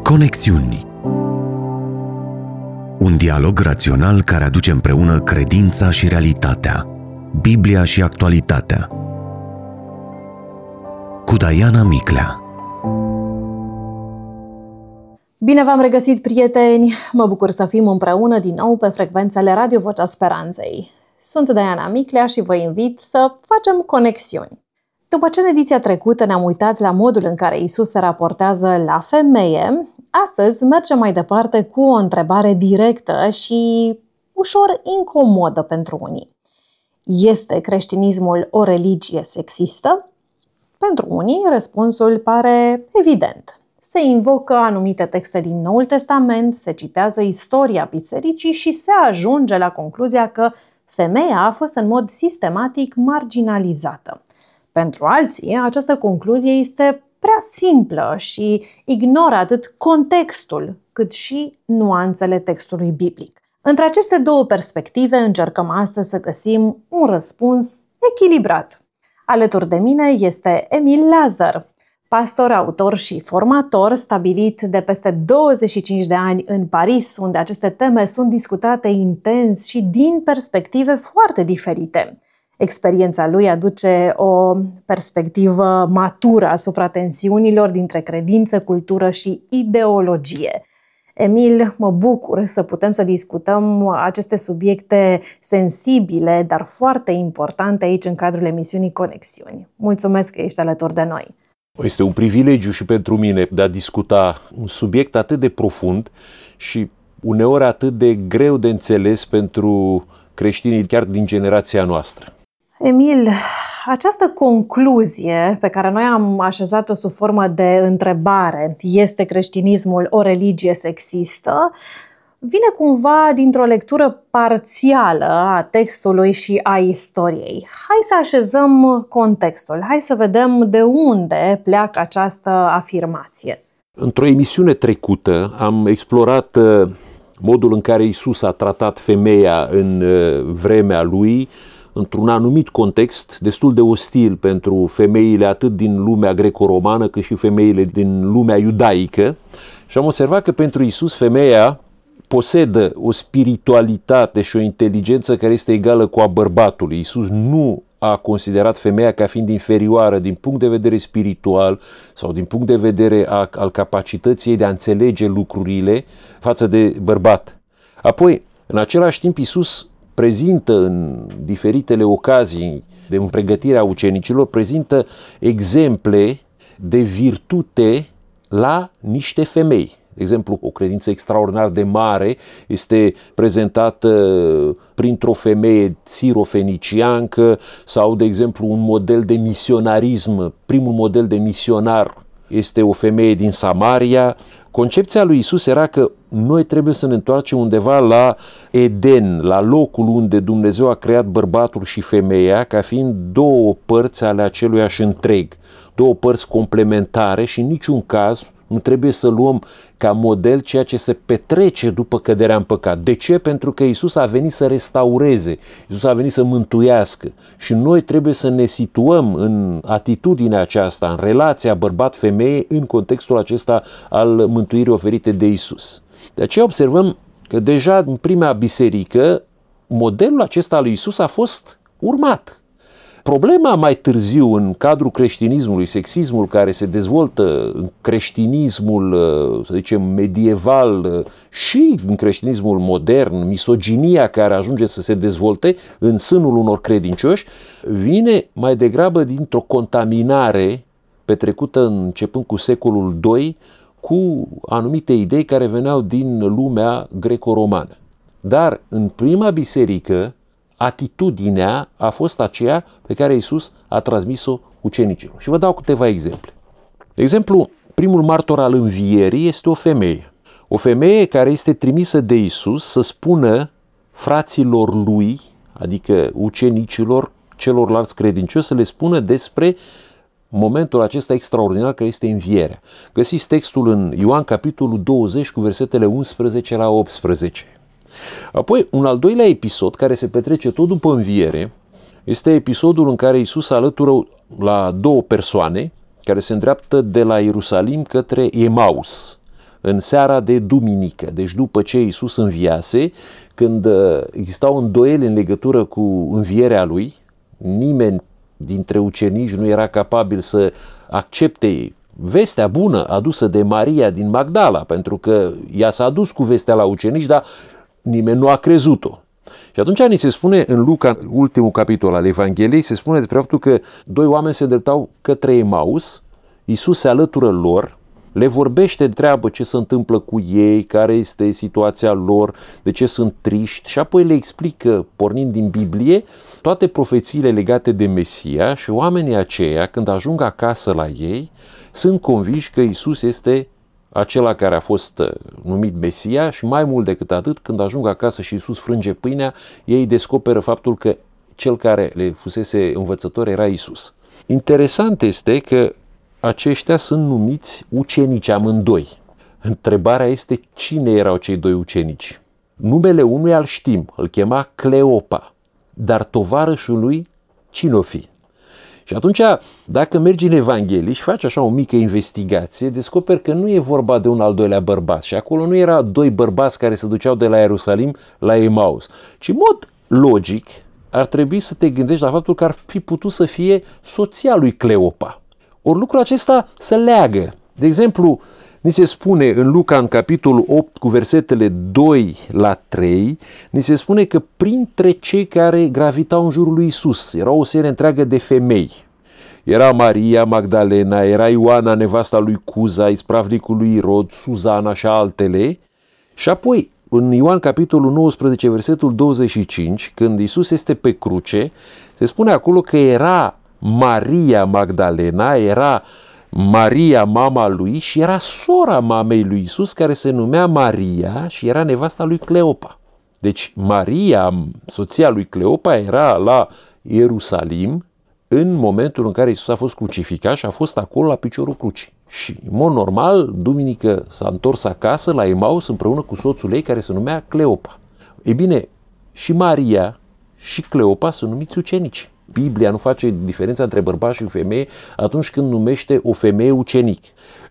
Conexiuni. Un dialog rațional care aduce împreună credința și realitatea, Biblia și actualitatea. Cu Diana Miclea. Bine v-am regăsit, prieteni! Mă bucur să fim împreună din nou pe frecvențele Radio Vocea Speranței. Sunt Diana Miclea și vă invit să facem conexiuni. După ce în ediția trecută ne-am uitat la modul în care Iisus se raportează la femeie, astăzi mergem mai departe cu o întrebare directă și ușor incomodă pentru unii. Este creștinismul o religie sexistă? Pentru unii, răspunsul pare evident. Se invocă anumite texte din Noul Testament, se citează istoria bisericii și se ajunge la concluzia că femeia a fost în mod sistematic marginalizată. Pentru alții, această concluzie este prea simplă și ignoră atât contextul, cât și nuanțele textului biblic. Între aceste două perspective încercăm astăzi să găsim un răspuns echilibrat. Alături de mine este Emil Lazar, pastor, autor și formator, stabilit de peste 25 de ani în Paris, unde aceste teme sunt discutate intens și din perspective foarte diferite. Experiența lui aduce o perspectivă matură asupra tensiunilor dintre credință, cultură și ideologie. Emil, mă bucur să putem să discutăm aceste subiecte sensibile, dar foarte importante aici în cadrul emisiunii Conexiuni. Mulțumesc că ești alături de noi. Este un privilegiu și pentru mine de a discuta un subiect atât de profund și uneori atât de greu de înțeles pentru creștinii chiar din generația noastră. Emil, această concluzie pe care noi am așezat-o sub formă de întrebare, este creștinismul o religie sexistă, vine cumva dintr-o lectură parțială a textului și a istoriei. Hai să așezăm contextul, hai să vedem de unde pleacă această afirmație. Într-o emisiune trecută am explorat modul în care Iisus a tratat femeia în vremea lui, într-un anumit context destul de ostil pentru femeile atât din lumea greco-romană cât și femeile din lumea iudaică. Și am observat că pentru Iisus femeia posedă o spiritualitate și o inteligență care este egală cu a bărbatului. Iisus nu a considerat femeia ca fiind inferioară din punct de vedere spiritual sau din punct de vedere al capacității ei de a înțelege lucrurile față de bărbat. Apoi, în același timp, Iisus prezintă în diferitele ocazii de pregătirea ucenicilor, prezintă exemple de virtute la niște femei. De exemplu, o credință extraordinar de mare este prezentată printr-o femeie sirofeniciancă sau, de exemplu, un model de misionarism. Primul model de misionar este o femeie din Samaria. Concepția lui Iisus era că noi trebuie să ne întoarcem undeva la Eden, la locul unde Dumnezeu a creat bărbatul și femeia ca fiind două părți ale aceluiași întreg, două părți complementare și în niciun caz nu trebuie să luăm ca model ceea ce se petrece după căderea în păcat. De ce? Pentru că Iisus a venit să restaureze, Iisus a venit să mântuiască și noi trebuie să ne situăm în atitudinea aceasta, în relația bărbat-femeie, în contextul acesta al mântuirii oferite de Iisus. De aceea observăm că deja în prima biserică modelul acesta al lui Iisus a fost urmat. Problema mai târziu în cadrul creștinismului, sexismul care se dezvoltă în creștinismul, să zicem, medieval și în creștinismul modern, misoginia care ajunge să se dezvolte în sânul unor credincioși, vine mai degrabă dintr-o contaminare petrecută începând cu secolul II cu anumite idei care veneau din lumea greco-romană. Dar în prima biserică, atitudinea a fost aceea pe care Iisus a transmis-o ucenicilor. Și vă dau câteva exemple. De exemplu, primul martor al învierii este o femeie. O femeie care este trimisă de Iisus să spună fraților lui, adică ucenicilor, celorlalți credincioși, să le spună despre momentul acesta extraordinar care este învierea. Găsiți textul în Ioan, capitolul 20, cu versetele 11 la 18. Apoi, un al doilea episod care se petrece tot după înviere este episodul în care Iisus alătură la două persoane care se îndreaptă de la Ierusalim către Emaus. în seara de duminică, deci după ce Iisus înviase, când existau îndoieli în legătură cu învierea lui, nimeni dintre ucenici nu era capabil să accepte vestea bună adusă de Maria din Magdala, pentru că ea s-a dus cu vestea la ucenici, dar nimeni nu a crezut-o. Și atunci ni se spune în Luca, ultimul capitol al Evangheliei, se spune despre faptul că doi oameni se îndreptau către Emaus, Iisus se alătură lor, le vorbește, întreabă ce se întâmplă cu ei, care este situația lor, de ce sunt triști și apoi le explică, pornind din Biblie, toate profețiile legate de Mesia și oamenii aceia, când ajung acasă la ei, sunt convinși că Iisus este acela care a fost numit Mesia și mai mult decât atât, când ajung acasă și Iisus frânge pâinea, ei descoperă faptul că cel care le fusese învățător era Iisus. Interesant este că aceștia sunt numiți ucenici amândoi. Întrebarea este cine erau cei doi ucenici. Numele unuia îl știm, îl chema Cleopa, dar tovarășul lui cine o fi? Și atunci, dacă mergi în Evanghelii și faci așa o mică investigație, descoperi că nu e vorba de un al doilea bărbat. Și acolo nu era doi bărbați care se duceau de la Ierusalim la Emaus, ci în mod logic ar trebui să te gândești la faptul că ar fi putut să fie soția lui Cleopa. Ori lucrul acesta se leagă. De exemplu, ni se spune în Luca, în capitolul 8, cu versetele 2 la 3, ni se spune că printre cei care gravitau în jurul lui Iisus era o serie întreagă de femei. Era Maria Magdalena, era Ioana, nevasta lui Cuza, ispravnicul lui Irod, Suzana și altele. Și apoi, în Ioan, capitolul 19, versetul 25, când Iisus este pe cruce, se spune acolo că era Maria Magdalena, era Maria, mama lui, și era sora mamei lui Iisus, care se numea Maria și era nevasta lui Cleopa. Deci Maria, soția lui Cleopa, era la Ierusalim în momentul în care Iisus a fost crucificat și a fost acolo la piciorul crucii. Și, în mod normal, duminică s-a întors acasă la Emaus împreună cu soțul ei, care se numea Cleopa. Ei bine, și Maria și Cleopa sunt numiți ucenici. Biblia nu face diferența între bărbat și femeie atunci când numește o femeie ucenic.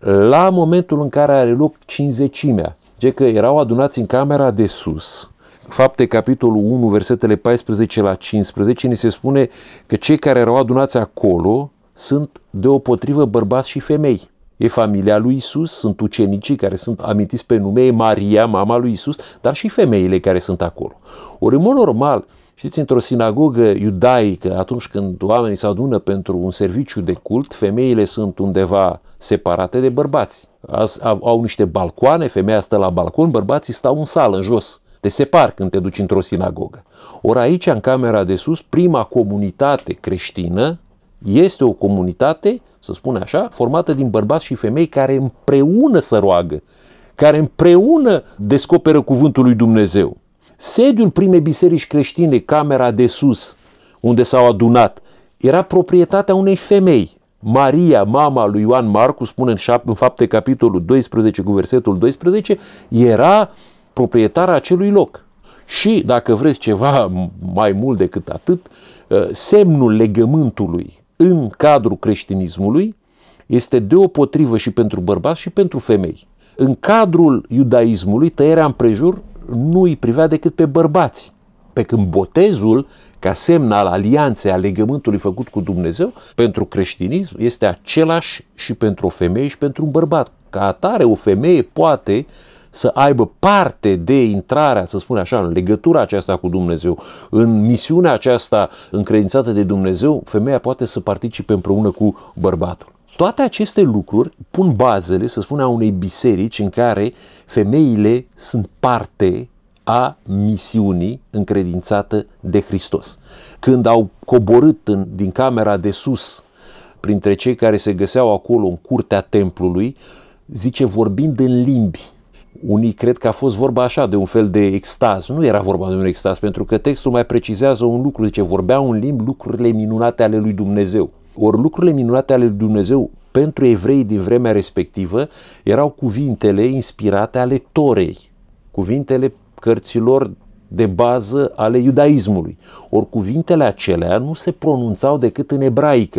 La momentul în care are loc cinzecimea, zice că erau adunați în camera de sus, Fapte, capitolul 1, versetele 14 la 15, ni se spune că cei care erau adunați acolo sunt deopotrivă bărbați și femei. E familia lui Isus, sunt ucenicii care sunt amintiți pe nume, e Maria, mama lui Isus, dar și femeile care sunt acolo. Ori, în mod normal, știți, într-o sinagogă iudaică, atunci când oamenii se adună pentru un serviciu de cult, femeile sunt undeva separate de bărbați. Au niște balcoane, femeia stă la balcon, bărbații stau în sală, în jos. Te separi când te duci într-o sinagogă. Ori aici, în camera de sus, prima comunitate creștină este o comunitate, să spun așa, formată din bărbați și femei care împreună se roagă, care împreună descoperă cuvântul lui Dumnezeu. Sediul primei biserici creștine, camera de sus, unde s-au adunat, era proprietatea unei femei. Maria, mama lui Ioan Marcu, spune în Fapte, capitolul 12, cu versetul 12, era proprietara acelui loc. Și, dacă vreți ceva mai mult decât atât, semnul legământului în cadrul creștinismului este deopotrivă și pentru bărbați și pentru femei. În cadrul iudaismului, tăierea împrejur nu îi privea decât pe bărbați. Pe când botezul, ca semn al alianței, al legământului făcut cu Dumnezeu, pentru creștinism este același și pentru o femeie și pentru un bărbat. Ca atare, o femeie poate să aibă parte de intrarea, să spun așa, în legătura aceasta cu Dumnezeu, în misiunea aceasta încredințată de Dumnezeu, femeia poate să participe împreună cu bărbatul. Toate aceste lucruri pun bazele, să spunem, a unei biserici în care femeile sunt parte a misiunii încredințată de Hristos. Când au coborât din camera de sus, printre cei care se găseau acolo în curtea templului, zice, vorbind în limbi. Unii cred că a fost vorba așa, de un fel de extaz. Nu era vorba de un extaz, pentru că textul mai precizează un lucru. Zice, vorbeau în limbi lucrurile minunate ale lui Dumnezeu. Ori lucrurile minunate ale lui Dumnezeu pentru evrei din vremea respectivă erau cuvintele inspirate ale Torei, cuvintele cărților de bază ale iudaismului. Ori cuvintele acelea nu se pronunțau decât în ebraică.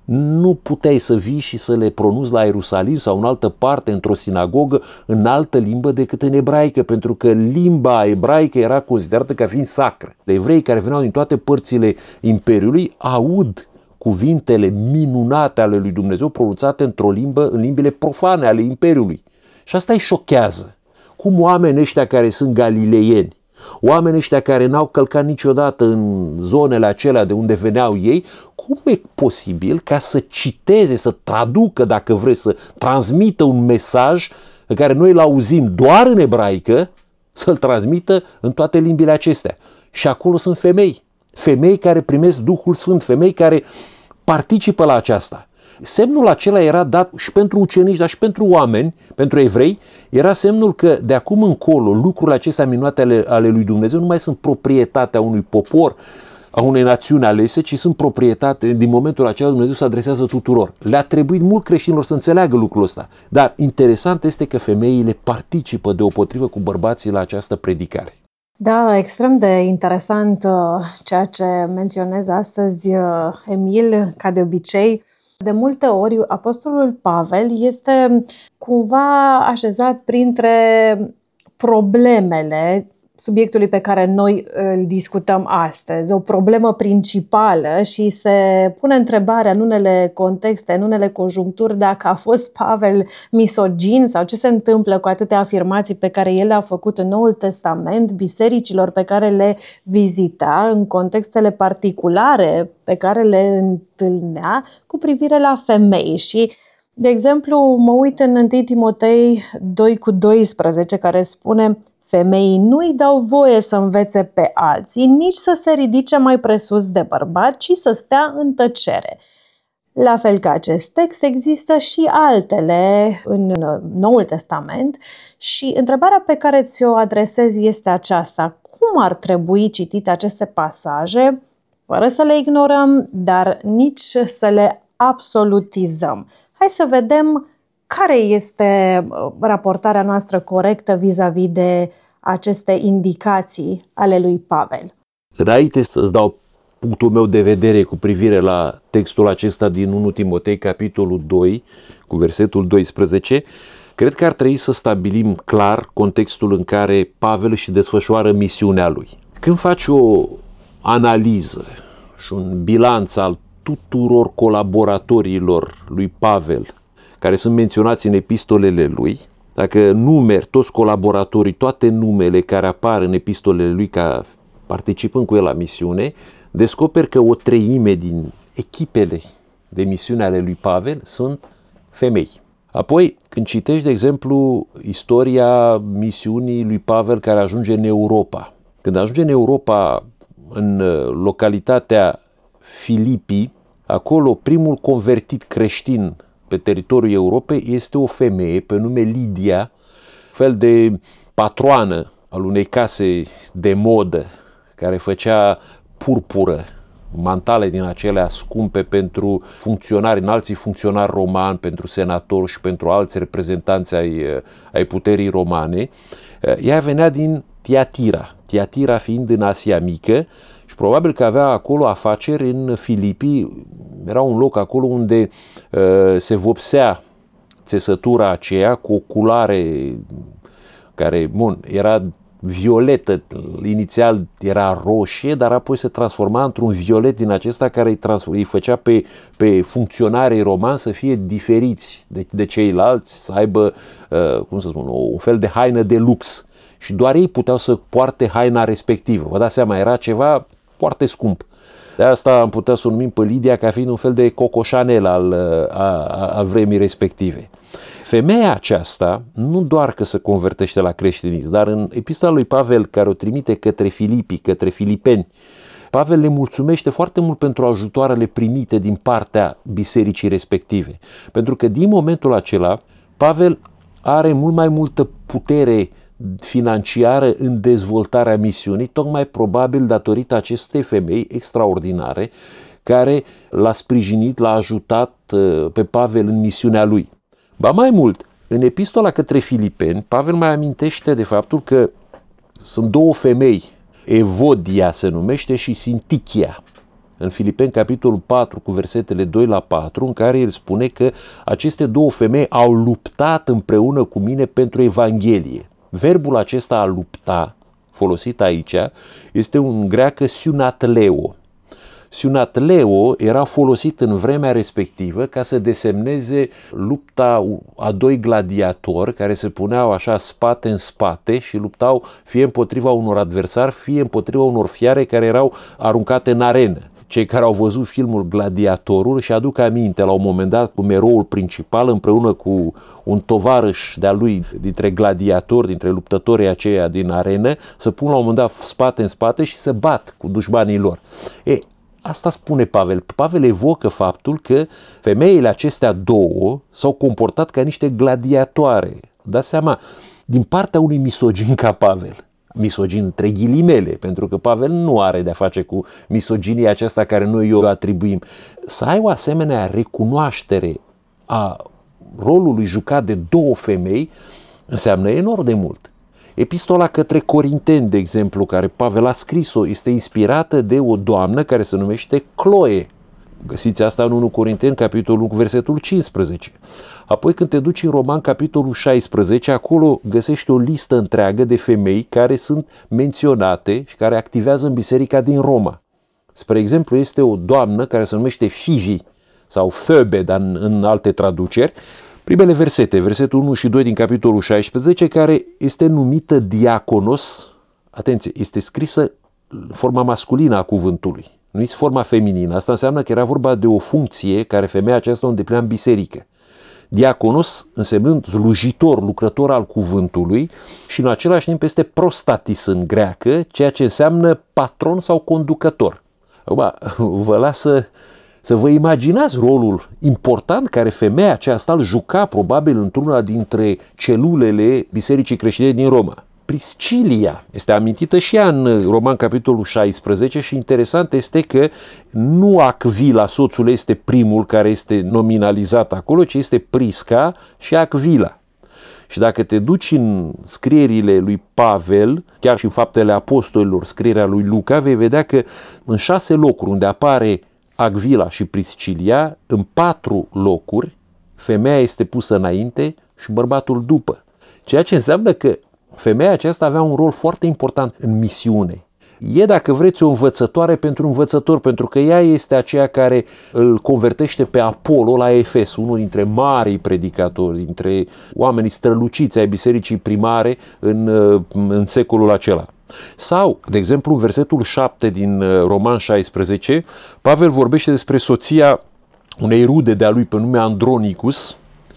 nu puteai să vii și să le pronunți la Ierusalim sau în altă parte, într-o sinagogă, în altă limbă decât în ebraică, pentru că limba ebraică era considerată ca fiind sacră. Evreii care veneau din toate părțile Imperiului aud cuvintele minunate ale lui Dumnezeu pronunțate într-o limbă, în limbile profane ale Imperiului. Și asta îi șochează. Cum oamenii ăștia care sunt galileieni, oamenii ăștia care n-au călcat niciodată în zonele acelea de unde veneau ei, cum e posibil ca să citeze, să traducă, dacă vreți, să transmită un mesaj pe care noi îl auzim doar în ebraică, să-l transmită în toate limbile acestea? Și acolo sunt femei. Femei care primesc Duhul Sfânt, femei care participă la aceasta. Semnul acela era dat și pentru ucenici, dar și pentru oameni, pentru evrei, era semnul că de acum încolo lucrurile acestea minunate ale lui Dumnezeu nu mai sunt proprietatea unui popor, a unei națiuni alese, ci sunt proprietate, din momentul acela Dumnezeu se adresează tuturor. Le-a trebuit mult creștinilor să înțeleagă lucrul ăsta. Dar interesant este că femeile participă deopotrivă cu bărbații la această predicare. Da, extrem de interesant ceea ce menționez astăzi, Emil, ca de obicei. De multe ori, apostolul Pavel este cumva așezat printre problemele subiectului pe care noi îl discutăm astăzi, o problemă principală, și se pune întrebarea în unele contexte, în unele conjuncturi, dacă a fost Pavel misogin sau ce se întâmplă cu atâtea afirmații pe care el le-a făcut în Noul Testament, bisericilor pe care le vizita, în contextele particulare pe care le întâlnea cu privire la femei. Și, de exemplu, mă uit în 1 Timotei 2:12, care spune: femeii nu-i dau voie să învețe pe alții, nici să se ridice mai presus de bărbat, ci să stea în tăcere. La fel ca acest text, există și altele în Noul Testament și întrebarea pe care ți-o adresez este aceasta: cum ar trebui citite aceste pasaje, fără să le ignorăm, dar nici să le absolutizăm? Hai să vedem care este raportarea noastră corectă vis-a-vis de aceste indicații ale lui Pavel. Înainte să-ți dau punctul meu de vedere cu privire la textul acesta din 1 Timotei, capitolul 2, cu versetul 12, cred că ar trebui să stabilim clar contextul în care Pavel își desfășoară misiunea lui. Când faci o analiză și un bilanț al tuturor colaboratorilor lui Pavel, care sunt menționați în epistolele lui, dacă numeri toți colaboratorii, toate numele care apar în epistolele lui ca participând cu el la misiune, descoperi că o treime din echipele de misiune ale lui Pavel sunt femei. Apoi, când citești, de exemplu, istoria misiunii lui Pavel care ajunge în Europa. Când ajunge în Europa, în localitatea Filipii, acolo primul convertit creștin pe teritoriul Europei este o femeie pe nume Lidia, fel de patroană al unei case de modă care făcea purpură, mantale din acelea scumpe pentru funcționari, înalții funcționari romani, pentru senatori și pentru alți reprezentanți ai puterii romane. Ea venea din Tiatira fiind în Asia Mică, și probabil că avea acolo afaceri în Filipii. Era un loc acolo unde se vopsea țesătura aceea cu o culoare care, era violetă. Inițial era roșie, dar apoi se transforma într-un violet din acesta care îi făcea pe funcționarii romani să fie diferiți de ceilalți, să aibă, un fel de haină de lux. Și doar ei puteau să poarte haina respectivă. Vă dați seama, era ceva foarte scump. De asta am putea să o numim pe Lidia ca fiind un fel de Coco Chanel al vremii respective. Femeia aceasta nu doar că se convertește la creștinism, dar în epistola lui Pavel, care o trimite către Filipii, către filipeni, Pavel le mulțumește foarte mult pentru ajutoarele primite din partea bisericii respective. Pentru că din momentul acela, Pavel are mult mai multă putere financiară în dezvoltarea misiunii, tocmai probabil datorită acestei femei extraordinare care l-a sprijinit, l-a ajutat pe Pavel în misiunea lui. Ba mai mult, în epistola către filipeni, Pavel mai amintește de faptul că sunt două femei, Evodia se numește și Sintichia. în Filipeni, capitolul 4, cu versetele 2 la 4, în care el spune că aceste două femei au luptat împreună cu mine pentru Evanghelie. Verbul acesta a lupta, folosit aici, este un greacă syunatleo. Syunatleo era folosit în vremea respectivă ca să desemneze lupta a doi gladiatori care se puneau așa spate în spate și luptau fie împotriva unor adversari, fie împotriva unor fiare care erau aruncate în arenă. Cei care au văzut filmul Gladiatorul și aduc aminte la un moment dat cum eroul principal împreună cu un tovarăș de-a lui dintre gladiatori, dintre luptătorii aceia din arenă, să pun la un moment dat spate în spate și să bat cu dușmanii lor. Asta spune Pavel. Pavel evocă faptul că femeile acestea două s-au comportat ca niște gladiatoare. Dați seama, din partea unui misogin ca Pavel, misogin între ghilimele, pentru că Pavel nu are de-a face cu misoginia aceasta care noi o atribuim. Să ai o asemenea recunoaștere a rolului jucat de două femei înseamnă enorm de mult. Epistola către Corinteni, de exemplu, care Pavel a scris-o, este inspirată de o doamnă care se numește Chloe. Găsiți asta în 1 Corinteni, capitolul 1, versetul 15. Apoi când te duci în Roman, capitolul 16, acolo găsești o listă întreagă de femei care sunt menționate și care activează în biserica din Roma. Spre exemplu, este o doamnă care se numește Fivi sau Phoebe, dar în alte traduceri. Primele versete, versetul 1 și 2 din capitolul 16, care este numită diaconos, atenție, este scrisă forma masculină a cuvântului, nu este forma feminină. Asta înseamnă că era vorba de o funcție care femeia aceasta o îndeplinea în biserică. Diaconos însemnând slujitor, lucrător al cuvântului și în același timp este prostatis în greacă, ceea ce înseamnă patron sau conducător. Vă las să vă imaginați rolul important care femeia aceasta îl juca probabil într-una dintre celulele Bisericii Creștine din Roma. Priscilia este amintită și ea în Roman capitolul 16 și interesant este că nu Acvila, soțul, este primul care este nominalizat acolo, ci este Prisca și Acvila. Și dacă te duci în scrierile lui Pavel, chiar și în Faptele Apostolilor, scrierea lui Luca, vei vedea că în 6 locuri unde apare Acvila și Priscilia, în 4 locuri, femeia este pusă înainte și bărbatul după. Ceea ce înseamnă că femeia aceasta avea un rol foarte important în misiune. E, dacă vreți, o învățătoare pentru învățător, pentru că ea este aceea care îl convertește pe Apollo la Efes, unul dintre marii predicatori, dintre oamenii străluciți ai bisericii primare în secolul acela. Sau, de exemplu, în versetul 7 din Roman 16, Pavel vorbește despre soția unei rude de-a lui pe nume Andronicus,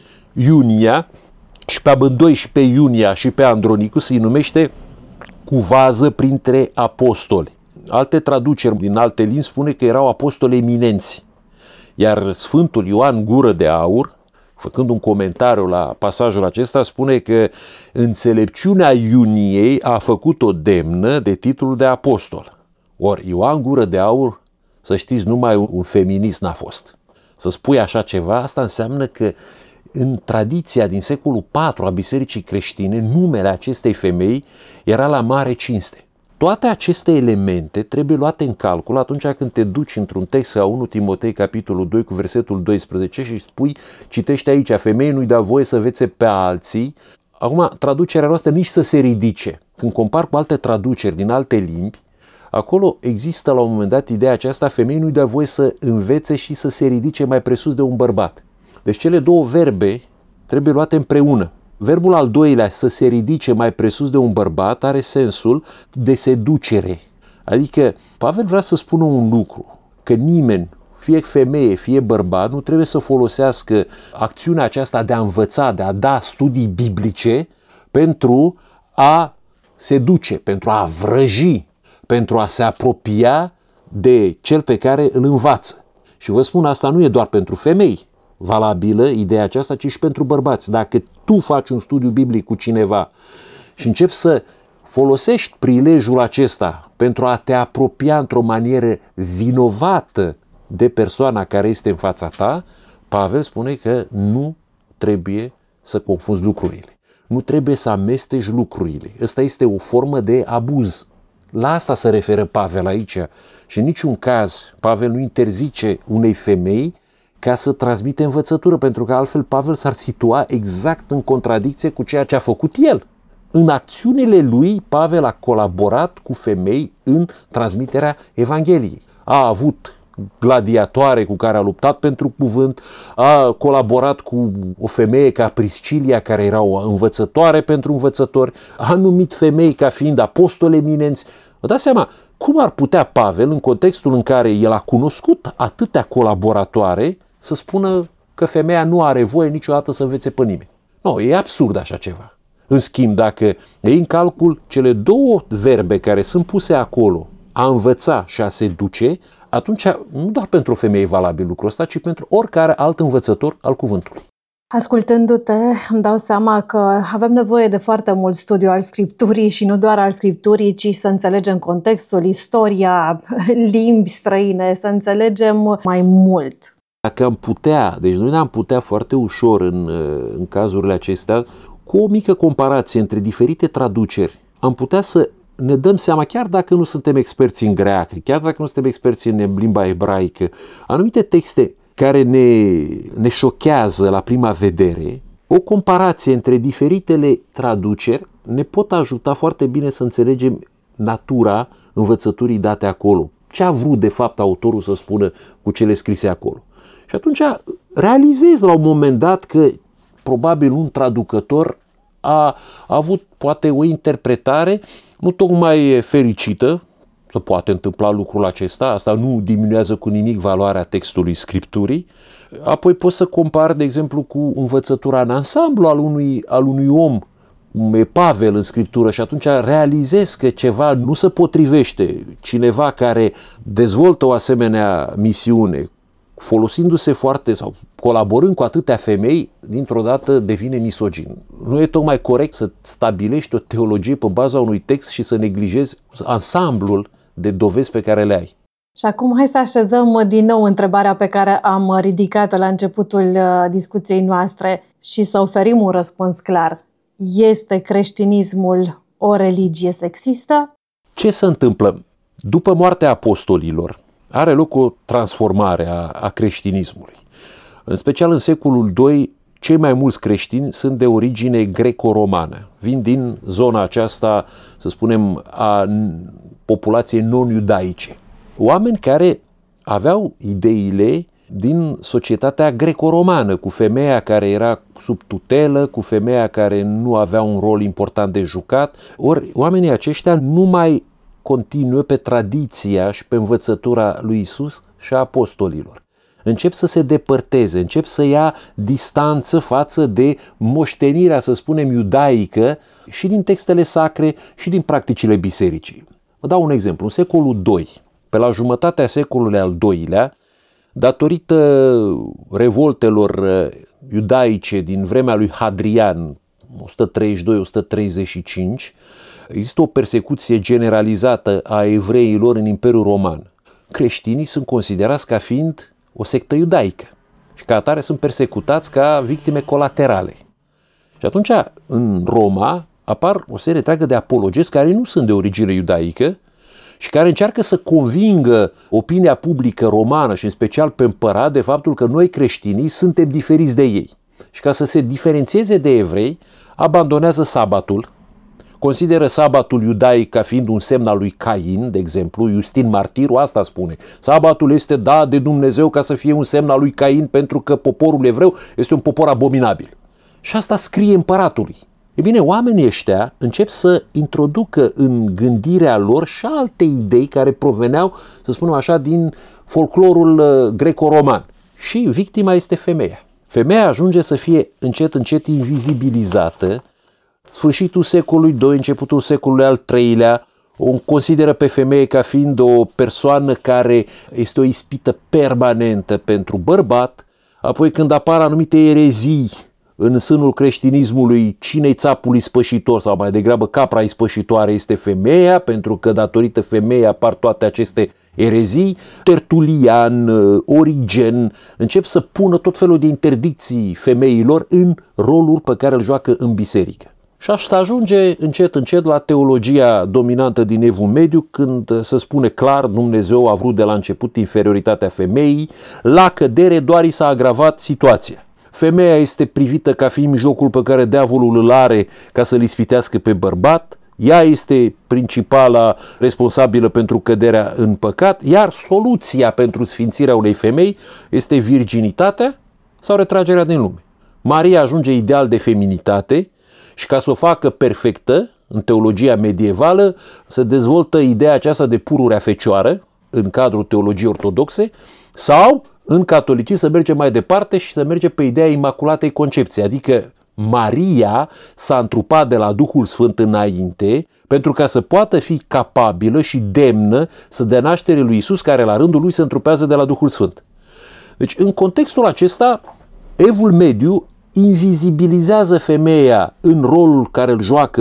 Iunia, și pe amândoi, și pe Iunia și pe Andronicus, îi numește cu vază printre apostoli. Alte traduceri din alte limbi spune că erau apostoli eminenți. Iar Sfântul Ioan Gură de Aur, făcând un comentariu la pasajul acesta, spune că înțelepciunea Iuniei a făcut-o demnă de titlul de apostol. Ori Ioan Gură de Aur, să știți, numai un feminist n-a fost. Să spui așa ceva, asta înseamnă că în tradiția din secolul IV a Bisericii Creștine, numele acestei femei era la mare cinste. Toate aceste elemente trebuie luate în calcul atunci când te duci într-un text ca 1 Timotei, capitolul 2, cu versetul 12 și spui, citește aici, femeii nu-i da voie să învețe pe alții. Acum, traducerea noastră nici să se ridice. Când compar cu alte traduceri din alte limbi, acolo există la un moment dat ideea aceasta, femeii nu-i da voie să învețe și să se ridice mai presus de un bărbat. Deci cele două verbe trebuie luate împreună. Verbul al doilea, să se ridice mai presus de un bărbat, are sensul de seducere. Adică Pavel vrea să spună un lucru, că nimeni, fie femeie, fie bărbat, nu trebuie să folosească acțiunea aceasta de a învăța, de a da studii biblice pentru a seduce, pentru a vrăji, pentru a se apropia de cel pe care îl învață. Și vă spun, asta nu e doar pentru femei valabilă ideea aceasta, ci și pentru bărbați. Dacă tu faci un studiu biblic cu cineva și începi să folosești prilejul acesta pentru a te apropia într-o manieră vinovată de persoana care este în fața ta, Pavel spune că nu trebuie să confunzi lucrurile. Nu trebuie să amesteci lucrurile. Ăsta este o formă de abuz. La asta se referă Pavel aici. Și în niciun caz Pavel nu interzice unei femei ca să transmite învățătură, pentru că altfel Pavel s-ar situa exact în contradicție cu ceea ce a făcut el. În acțiunile lui, Pavel a colaborat cu femei în transmiterea Evangheliei. A avut gladiatoare cu care a luptat pentru cuvânt, a colaborat cu o femeie ca Priscilia, care era o învățătoare pentru învățători, a numit femei ca fiind apostoli eminenți. Vă dați seama, cum ar putea Pavel, în contextul în care el a cunoscut atâtea colaboratoare, să spună că femeia nu are voie niciodată să învețe pe nimeni? Nu, e absurd așa ceva. În schimb, dacă iei în calcul cele două verbe care sunt puse acolo, a învăța și a se duce, atunci nu doar pentru o femeie e valabil lucrul ăsta, ci pentru oricare alt învățător al cuvântului. Ascultându-te, îmi dau seama că avem nevoie de foarte mult studiu al Scripturii și nu doar al Scripturii, ci să înțelegem contextul, istoria, limbi străine, să înțelegem mai mult. Dacă am putea, deci noi ne-am putea foarte ușor în cazurile acestea, cu o mică comparație între diferite traduceri, am putea să ne dăm seama, chiar dacă nu suntem experți în greacă, chiar dacă nu suntem experți în limba ebraică, anumite texte care ne șochează la prima vedere, o comparație între diferitele traduceri ne pot ajuta foarte bine să înțelegem natura învățăturii date acolo. Ce a vrut de fapt autorul să spună cu cele scrise acolo. Și atunci realizez la un moment dat că probabil un traducător a avut poate o interpretare nu tocmai fericită. Se poate întâmpla lucrul acesta, asta nu diminuează cu nimic valoarea textului Scripturii. Apoi poți să compari, de exemplu, cu învățătura în ansamblu al unui om, cum e Pavel în Scriptură, și atunci realizezi că ceva nu se potrivește. Cineva care dezvoltă o asemenea misiune, folosindu-se foarte sau colaborând cu atâtea femei, dintr-o dată devine misogin. Nu e tocmai corect să stabilești o teologie pe baza unui text și să neglijezi ansamblul de dovezi pe care le ai. Și acum hai să așezăm din nou întrebarea pe care am ridicat-o la începutul discuției noastre și să oferim un răspuns clar. Este creștinismul o religie sexistă? Ce se întâmplă? După moartea apostolilor, are loc o transformare a creștinismului. În special în secolul II, cei mai mulți creștini sunt de origine greco-romană. Vin din zona aceasta, să spunem, a populației non-iudaice. Oameni care aveau ideile din societatea greco-romană, cu femeia care era sub tutelă, cu femeia care nu avea un rol important de jucat. Ori oamenii aceștia nu mai continuă pe tradiția și pe învățătura lui Isus și a apostolilor. Încep să se depărteze, încep să ia distanță față de moștenirea, să spunem, iudaică și din textele sacre și din practicile bisericii. Vă dau un exemplu. În secolul II, pe la jumătatea secolului al II-lea, datorită revoltelor iudaice din vremea lui Hadrian, 132-135, există o persecuție generalizată a evreilor în Imperiul Roman. Creștinii sunt considerați ca fiind o sectă iudaică și ca atare sunt persecutați ca victime colaterale. Și atunci, în Roma, apar o serie întreagă de apologezi care nu sunt de origine iudaică și care încearcă să convingă opinia publică romană și în special pe împărat de faptul că noi creștinii suntem diferiți de ei. Și ca să se diferențieze de evrei, abandonează sabatul, consideră sabatul iudaic ca fiind un semn al lui Cain, de exemplu, Iustin Martirul asta spune. Sabatul este dat de Dumnezeu ca să fie un semn al lui Cain pentru că poporul evreu este un popor abominabil. Și asta scrie împăratului. E bine, oamenii ăștia încep să introducă în gândirea lor și alte idei care proveneau, să spunem așa, din folclorul greco-roman. Și victima este femeia. Femeia ajunge să fie încet, încet invizibilizată. Sfârșitul secolului II, începutul secolului al III-lea, o consideră pe femeie ca fiind o persoană care este o ispită permanentă pentru bărbat. Apoi când apar anumite erezii în sânul creștinismului, cine-i țapul ispășitor sau mai degrabă capra ispășitoare este femeia, pentru că datorită femeii apar toate aceste erezii. Tertulian, Origen încep să pună tot felul de interdicții femeilor în rolul pe care îl joacă în biserică. Și să ajunge încet, încet la teologia dominantă din Evul Mediu, când se spune clar, Dumnezeu a vrut de la început inferioritatea femeii, la cădere doar i s-a agravat situația. Femeia este privită ca fiind mijlocul pe care diavolul îl are ca să-l ispitească pe bărbat, ea este principala responsabilă pentru căderea în păcat, iar soluția pentru sfințirea unei femei este virginitatea sau retragerea din lume. Maria ajunge ideal de feminitate și ca să o facă perfectă, în teologia medievală, se dezvoltă ideea aceasta de pururea fecioară în cadrul teologiei ortodoxe sau în catolicism să merge mai departe și să merge pe ideea Imaculatei Concepții, adică Maria s-a întrupat de la Duhul Sfânt înainte pentru ca să poată fi capabilă și demnă să dea naștere lui Iisus, care la rândul lui se întrupează de la Duhul Sfânt. Deci în contextul acesta, Evul Mediu invizibilizează femeia în rolul care îl joacă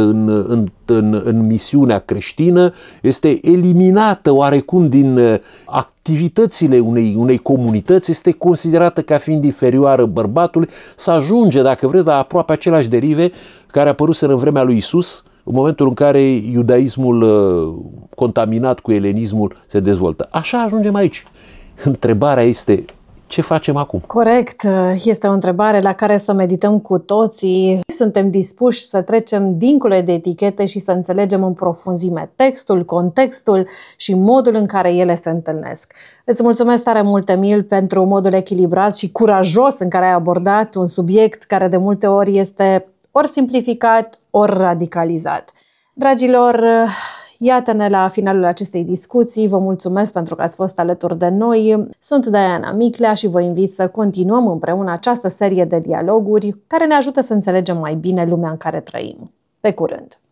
în misiunea creștină, este eliminată oarecum din activitățile unei comunități, este considerată ca fiind inferioară bărbatului, să ajunge, dacă vreți, la aproape aceleași derive care apăruseră în vremea lui Isus, în momentul în care iudaismul contaminat cu elenismul se dezvoltă. Așa ajungem aici. Întrebarea este: ce facem acum? Corect. Este o întrebare la care să medităm cu toții. Suntem dispuși să trecem dincolo de etichete și să înțelegem în profunzime textul, contextul și modul în care ele se întâlnesc. Îți mulțumesc tare mult, Emil, pentru modul echilibrat și curajos în care ai abordat un subiect care de multe ori este ori simplificat, ori radicalizat. Dragilor, iată-ne la finalul acestei discuții. Vă mulțumesc pentru că ați fost alături de noi. Sunt Diana Miclea și vă invit să continuăm împreună această serie de dialoguri care ne ajută să înțelegem mai bine lumea în care trăim. Pe curând!